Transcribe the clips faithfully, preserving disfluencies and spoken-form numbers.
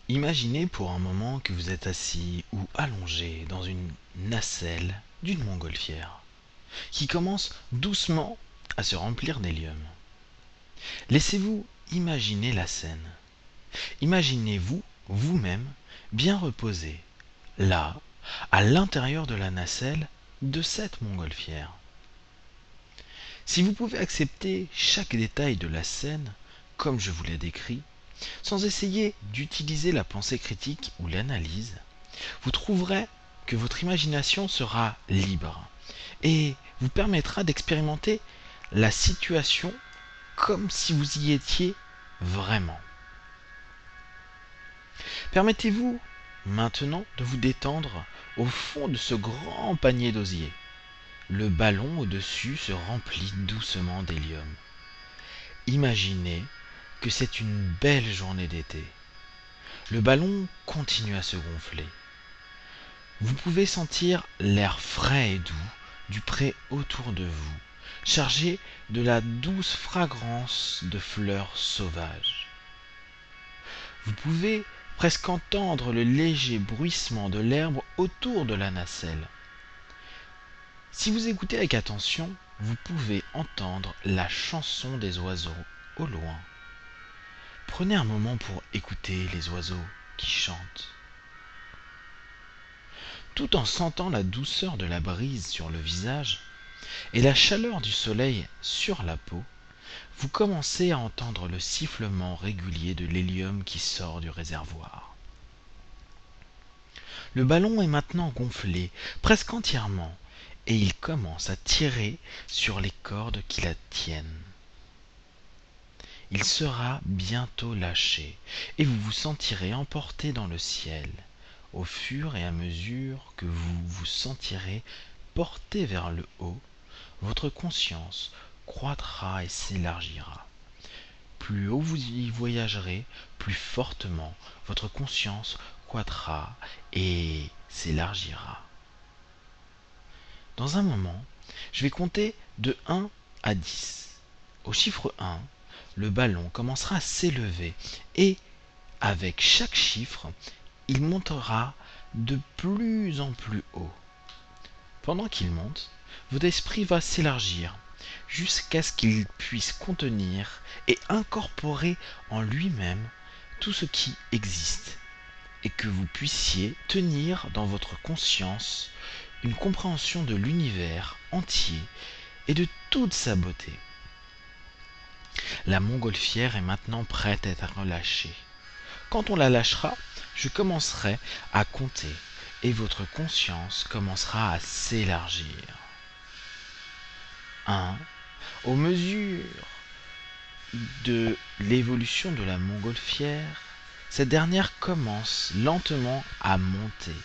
Imaginez pour un moment que vous êtes assis ou allongé dans une nacelle d'une montgolfière qui commence doucement à se remplir d'hélium. Laissez-vous imaginer la scène. Imaginez-vous vous-même bien reposé, là, à l'intérieur de la nacelle de cette montgolfière. Si vous pouvez accepter chaque détail de la scène, comme je vous l'ai décrit, sans essayer d'utiliser la pensée critique ou l'analyse, vous trouverez que votre imagination sera libre et vous permettra d'expérimenter la situation comme si vous y étiez vraiment. Permettez-vous maintenant de vous détendre au fond de ce grand panier d'osier. Le ballon au-dessus se remplit doucement d'hélium. Imaginez que c'est une belle journée d'été. Le ballon continue à se gonfler. Vous pouvez sentir l'air frais et doux du pré autour de vous, chargé de la douce fragrance de fleurs sauvages. Vous pouvez presque entendre le léger bruissement de l'herbe autour de la nacelle. Si vous écoutez avec attention, vous pouvez entendre la chanson des oiseaux au loin. Prenez un moment pour écouter les oiseaux qui chantent. Tout en sentant la douceur de la brise sur le visage et la chaleur du soleil sur la peau, vous commencez à entendre le sifflement régulier de l'hélium qui sort du réservoir. Le ballon est maintenant gonflé presque entièrement et il commence à tirer sur les cordes qui la tiennent. Il sera bientôt lâché et vous vous sentirez emporté dans le ciel au fur et à mesure que vous vous sentirez porté vers le haut. Votre conscience croîtra et s'élargira. Plus haut vous y voyagerez, plus fortement votre conscience croîtra et s'élargira. Dans un moment, je vais compter de un à dix. Au chiffre un, le ballon commencera à s'élever et, avec chaque chiffre, il montera de plus en plus haut. Pendant qu'il monte, votre esprit va s'élargir jusqu'à ce qu'il puisse contenir et incorporer en lui-même tout ce qui existe et que vous puissiez tenir dans votre conscience une compréhension de l'univers entier et de toute sa beauté. La montgolfière est maintenant prête à être relâchée. Quand on la lâchera, je commencerai à compter et votre conscience commencera à s'élargir. un. Au mesure de l'évolution de la montgolfière, cette dernière commence lentement à monter.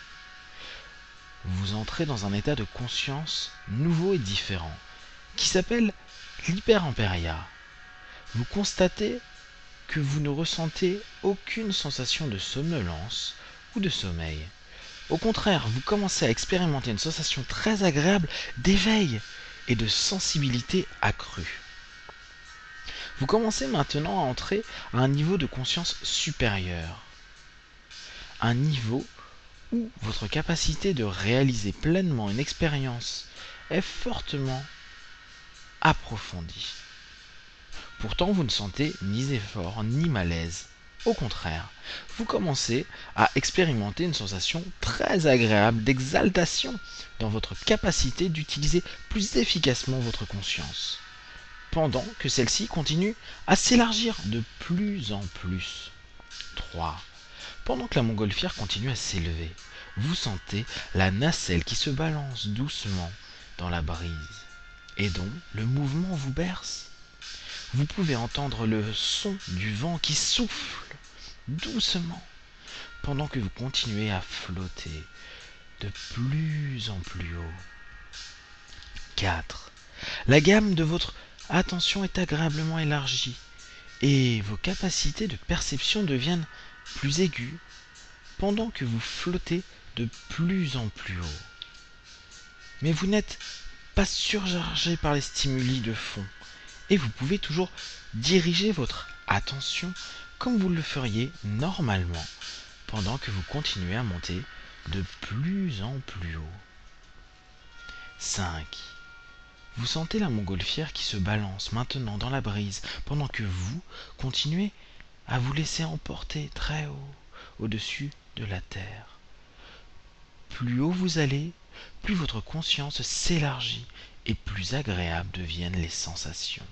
Vous entrez dans un état de conscience nouveau et différent, qui s'appelle l'hyperampéria. Vous constatez que vous ne ressentez aucune sensation de somnolence ou de sommeil. Au contraire, vous commencez à expérimenter une sensation très agréable d'éveil et de sensibilité accrue. Vous commencez maintenant à entrer à un niveau de conscience supérieur, un niveau où votre capacité de réaliser pleinement une expérience est fortement approfondie. Pourtant, vous ne sentez ni effort ni malaise. Au contraire, vous commencez à expérimenter une sensation très agréable d'exaltation dans votre capacité d'utiliser plus efficacement votre conscience, pendant que celle-ci continue à s'élargir de plus en plus. trois. Pendant que la montgolfière continue à s'élever, vous sentez la nacelle qui se balance doucement dans la brise, et dont le mouvement vous berce. Vous pouvez entendre le son du vent qui souffle doucement pendant que vous continuez à flotter de plus en plus haut. quatre. La gamme de votre attention est agréablement élargie et vos capacités de perception deviennent plus aiguës pendant que vous flottez de plus en plus haut. Mais vous n'êtes pas surchargé par les stimuli de fond et vous pouvez toujours diriger votre attention comme vous le feriez normalement pendant que vous continuez à monter de plus en plus haut. cinq. Vous sentez la montgolfière qui se balance maintenant dans la brise pendant que vous continuez à vous laisser emporter très haut au-dessus de la terre. Plus haut vous allez, plus votre conscience s'élargit et plus agréables deviennent les sensations.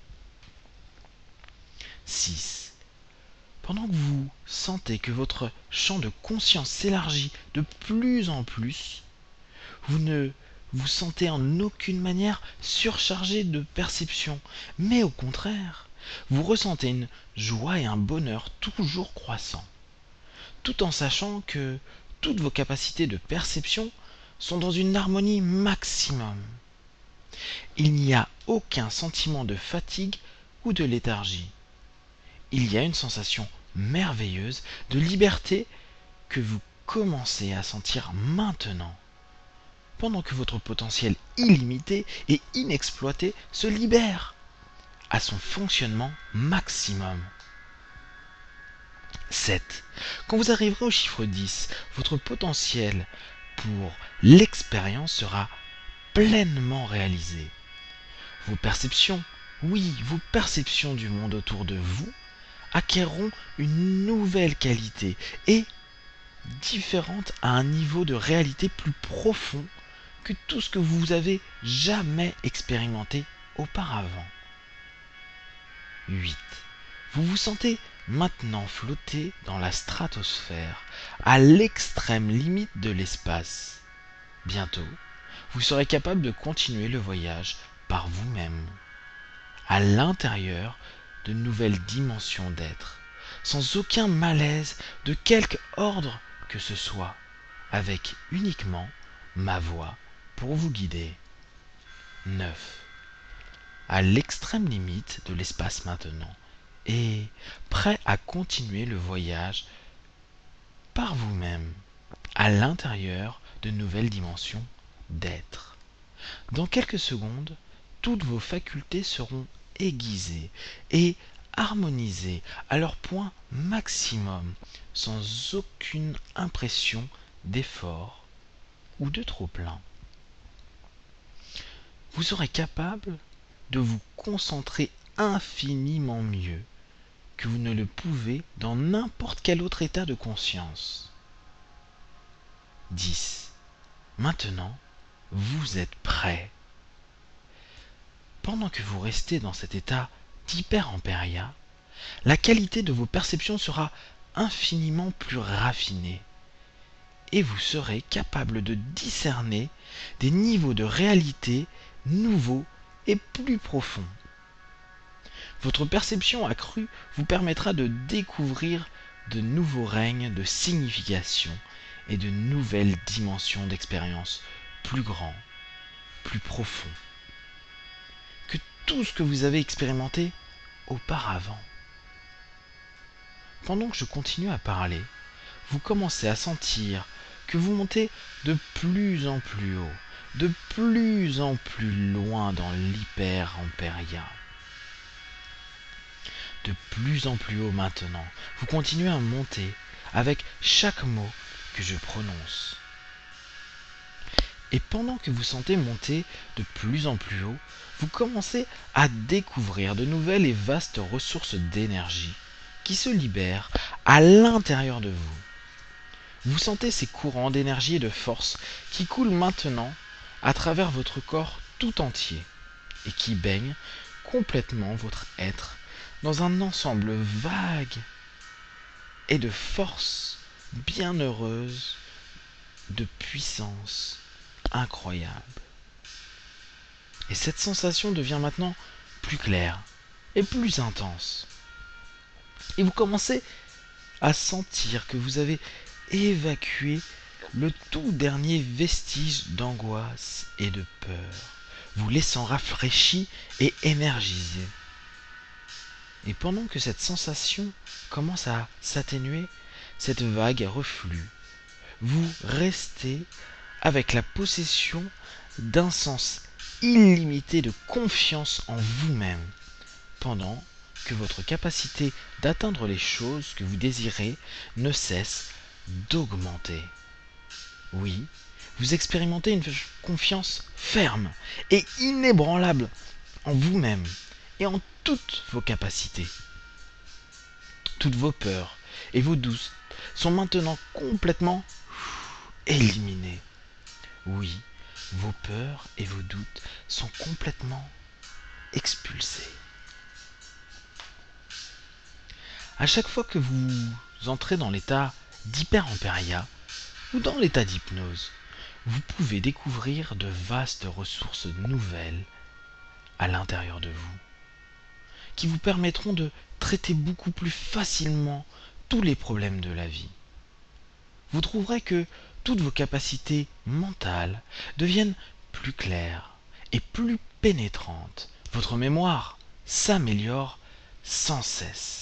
six. Pendant que vous sentez que votre champ de conscience s'élargit de plus en plus, vous ne vous sentez en aucune manière surchargé de perception, mais au contraire, vous ressentez une joie et un bonheur toujours croissants, tout en sachant que toutes vos capacités de perception sont dans une harmonie maximum. Il n'y a aucun sentiment de fatigue ou de léthargie. Il y a une sensation merveilleuse de liberté que vous commencez à sentir maintenant, pendant que votre potentiel illimité et inexploité se libère à son fonctionnement maximum. sept. Quand vous arriverez au chiffre dix, votre potentiel pour l'expérience sera pleinement réalisé. Vos perceptions, oui, vos perceptions du monde autour de vous acquerront une nouvelle qualité et différente à un niveau de réalité plus profond que tout ce que vous avez jamais expérimenté auparavant. huit. Vous vous sentez maintenant flotter dans la stratosphère, à l'extrême limite de l'espace. Bientôt, vous serez capable de continuer le voyage par vous-même, à l'intérieur de nouvelles dimensions d'être, sans aucun malaise de quelque ordre que ce soit, avec uniquement ma voix pour vous guider. neuf. À l'extrême limite de l'espace maintenant, et prêt à continuer le voyage par vous-même, à l'intérieur de nouvelles dimensions d'être. Dans quelques secondes, toutes vos facultés seront aiguisées et harmonisées à leur point maximum, sans aucune impression d'effort ou de trop-plein. Vous serez capable de vous concentrer infiniment mieux que vous ne le pouvez dans n'importe quel autre état de conscience. dix. Maintenant, vous êtes prêt. Pendant que vous restez dans cet état d'hyper-empéria, la qualité de vos perceptions sera infiniment plus raffinée et vous serez capable de discerner des niveaux de réalité nouveaux et plus profonds. Votre perception accrue vous permettra de découvrir de nouveaux règnes de signification et de nouvelles dimensions d'expérience plus grands, plus profonds que tout ce que vous avez expérimenté auparavant. Pendant que je continue à parler, vous commencez à sentir que vous montez de plus en plus haut, de plus en plus loin dans l'hyper-empéria. De plus en plus haut maintenant, vous continuez à monter avec chaque mot que je prononce. Et pendant que vous sentez monter de plus en plus haut, vous commencez à découvrir de nouvelles et vastes ressources d'énergie qui se libèrent à l'intérieur de vous. Vous sentez ces courants d'énergie et de force qui coulent maintenant à travers votre corps tout entier et qui baignent complètement votre être dans un ensemble vague et de force bienheureuse, de puissance incroyable. Et cette sensation devient maintenant plus claire et plus intense. Et vous commencez à sentir que vous avez évacué le tout dernier vestige d'angoisse et de peur, vous laissant rafraîchi et énergisé. Et pendant que cette sensation commence à s'atténuer, cette vague reflue, vous restez avec la possession d'un sens illimité de confiance en vous-même, pendant que votre capacité d'atteindre les choses que vous désirez ne cesse d'augmenter. Oui, vous expérimentez une confiance ferme et inébranlable en vous-même et en toutes vos capacités. Toutes vos peurs et vos doutes sont maintenant complètement éliminées. Oui, vos peurs et vos doutes sont complètement expulsés. À chaque fois que vous entrez dans l'état d'hyper-empéria ou dans l'état d'hypnose, vous pouvez découvrir de vastes ressources nouvelles à l'intérieur de vous, qui vous permettront de traiter beaucoup plus facilement tous les problèmes de la vie. Vous trouverez que toutes vos capacités mentales deviennent plus claires et plus pénétrantes. Votre mémoire s'améliore sans cesse.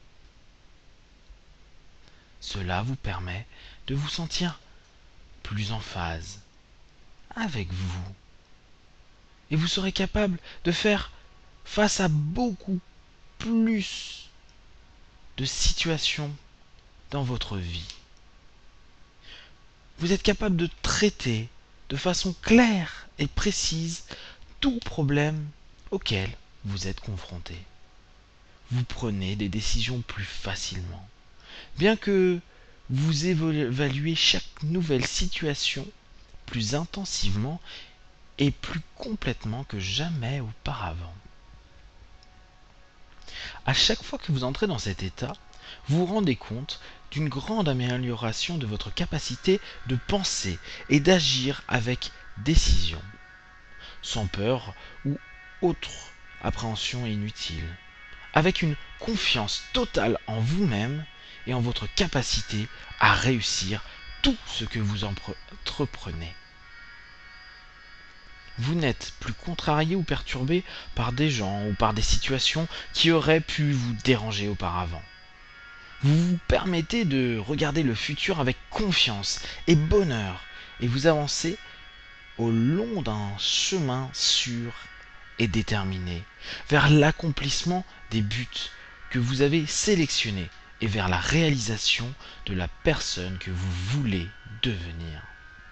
Cela vous permet de vous sentir plus en phase avec vous. Et vous serez capable de faire face à beaucoup plus de situations dans votre vie. Vous êtes capable de traiter de façon claire et précise tout problème auquel vous êtes confronté. Vous prenez des décisions plus facilement. Bien que vous évaluez chaque nouvelle situation plus intensivement et plus complètement que jamais auparavant. À chaque fois que vous entrez dans cet état, vous vous rendez compte d'une grande amélioration de votre capacité de penser et d'agir avec décision, sans peur ou autre appréhension inutile, avec une confiance totale en vous-même et en votre capacité à réussir tout ce que vous entreprenez. Vous n'êtes plus contrarié ou perturbé par des gens ou par des situations qui auraient pu vous déranger auparavant. Vous vous permettez de regarder le futur avec confiance et bonheur et vous avancez au long d'un chemin sûr et déterminé vers l'accomplissement des buts que vous avez sélectionnés et vers la réalisation de la personne que vous voulez devenir.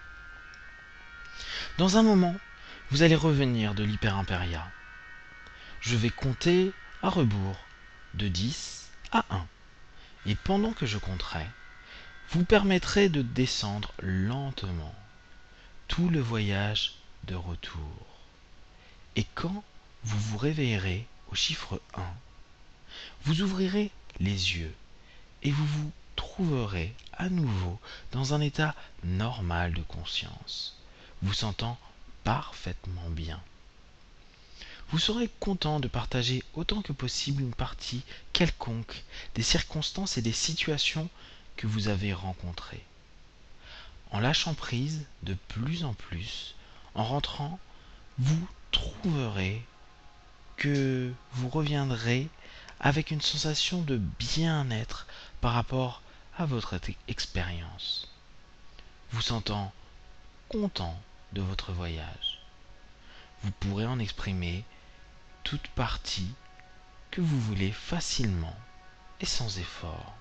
Dans un moment, vous allez revenir de l'hyper-impéria. Je vais compter à rebours de dix à un. Et pendant que je compterai, vous permettrez de descendre lentement tout le voyage de retour. Et quand vous vous réveillerez au chiffre un, vous ouvrirez les yeux et vous vous trouverez à nouveau dans un état normal de conscience, vous sentant parfaitement bien. Vous serez content de partager autant que possible une partie quelconque des circonstances et des situations que vous avez rencontrées. En lâchant prise de plus en plus, en rentrant, vous trouverez que vous reviendrez avec une sensation de bien-être par rapport à votre expérience, vous sentant content de votre voyage. Vous pourrez en exprimer toute partie que vous voulez facilement et sans effort.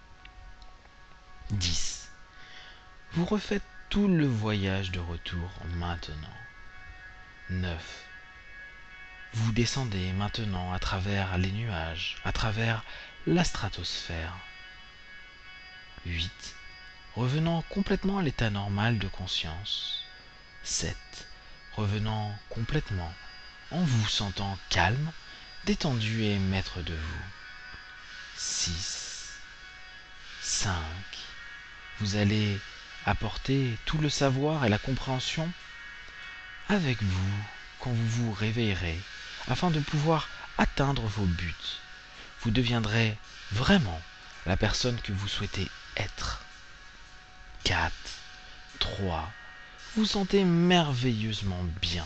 dix. Vous refaites tout le voyage de retour maintenant. neuf. Vous descendez maintenant à travers les nuages, à travers la stratosphère. huit. Revenant complètement à l'état normal de conscience. sept. Revenant complètement en vous sentant calme, détendu et maître de vous. six. cinq. Vous allez apporter tout le savoir et la compréhension avec vous quand vous vous réveillerez, afin de pouvoir atteindre vos buts. Vous deviendrez vraiment la personne que vous souhaitez être. quatre. trois. Vous sentez merveilleusement bien.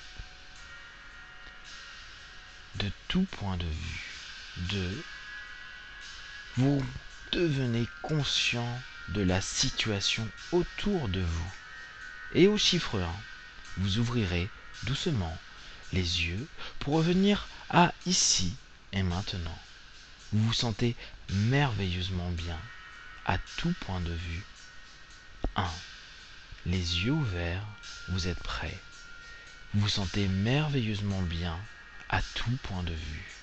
De tout point de vue. deux. Vous devenez conscient de la situation autour de vous. Et au chiffre un, vous ouvrirez doucement les yeux pour revenir à ici Et maintenant, vous vous sentez merveilleusement bien à tout point de vue. un. Les yeux ouverts, vous êtes prêt. Vous vous sentez merveilleusement bien à tout point de vue.